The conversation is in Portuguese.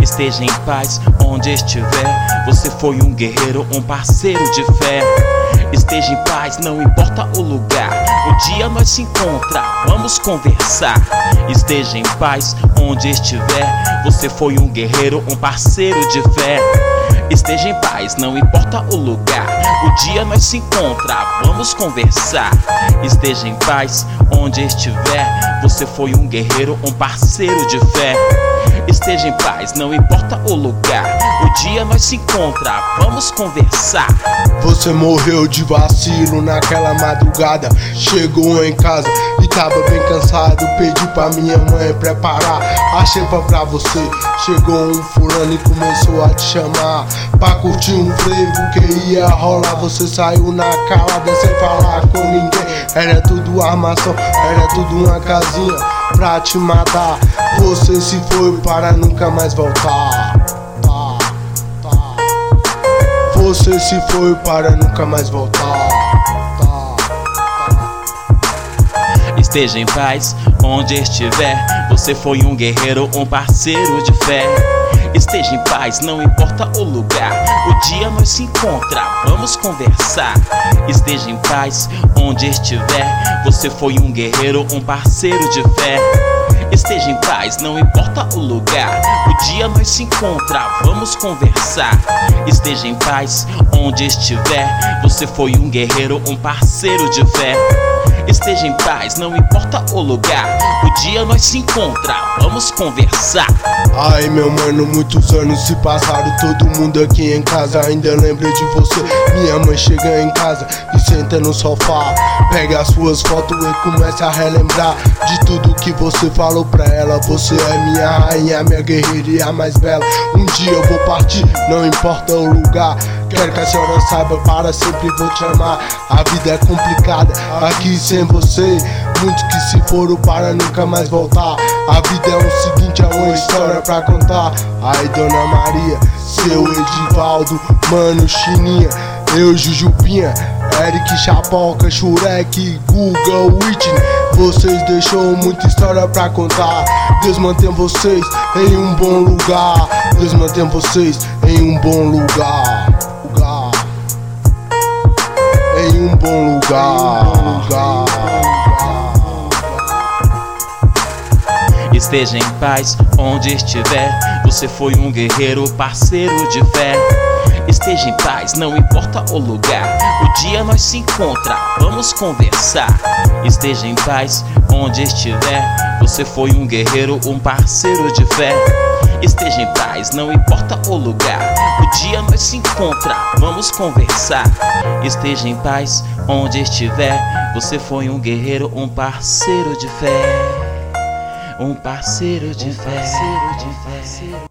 Esteja em paz onde estiver. Você foi um guerreiro, um parceiro de fé. Esteja em paz, não importa o lugar. Um dia nós se encontra, vamos conversar. Esteja em paz onde estiver. Você foi um guerreiro, um parceiro de fé. Esteja em paz, não importa o lugar. O dia nós se encontra, vamos conversar. Esteja em paz onde estiver. Você foi um guerreiro, um parceiro de fé. Esteja em paz, não importa o lugar. O dia nós se encontra, vamos conversar. Você morreu de vacilo naquela madrugada. Chegou em casa e tava bem cansado. Pedi pra minha mãe preparar a xepa pra você. Chegou um fulano e começou a te chamar pra curtir um frevo que ia rolar. Você saiu na calada sem falar com ninguém. Era tudo armação, era tudo uma casinha pra te matar. Você se foi para nunca mais voltar. Você se foi para nunca mais voltar. Esteja em paz onde estiver. Você foi um guerreiro, um parceiro de fé. Esteja em paz, não importa o lugar. O dia nós se encontra, vamos conversar. Esteja em paz onde estiver. Você foi um guerreiro, um parceiro de fé. Esteja em paz, não importa o lugar. O dia nós se encontra, vamos conversar. Esteja em paz onde estiver. Você foi um guerreiro, um parceiro de fé. Esteja em paz, não importa o lugar. O dia nós se encontra, vamos conversar. Ai meu mano, muitos anos se passaram. Todo mundo aqui em casa ainda lembra de você. Minha mãe chega em casa e senta no sofá, pega as suas fotos e começa a relembrar de tudo que você falou pra ela. Você é minha rainha, minha guerreira e a mais bela. Um dia eu vou partir, não importa o lugar. Quero que a senhora saiba, para sempre vou te amar. A vida é complicada aqui sem você. Muitos que se foram para nunca mais voltar. A vida é o seguinte, é uma história pra contar. Ai Dona Maria, seu Edivaldo, Mano Chininha, eu Jujubinha, Eric Chapoca, Shurek, Guga, Whitney. Vocês deixou muita história pra contar. Deus mantém vocês em um bom lugar. Deus mantém vocês em um bom lugar. Em um bom lugar. Esteja em paz onde estiver. Você foi um guerreiro, parceiro de fé. Esteja em paz, não importa o lugar. O dia nós se encontra, vamos conversar. Esteja em paz onde estiver. Você foi um guerreiro, um parceiro de fé. Esteja em paz, não importa o lugar. O dia nós se encontra, vamos conversar. Esteja em paz onde estiver. Você foi um guerreiro, um parceiro de fé. Um parceiro de fé.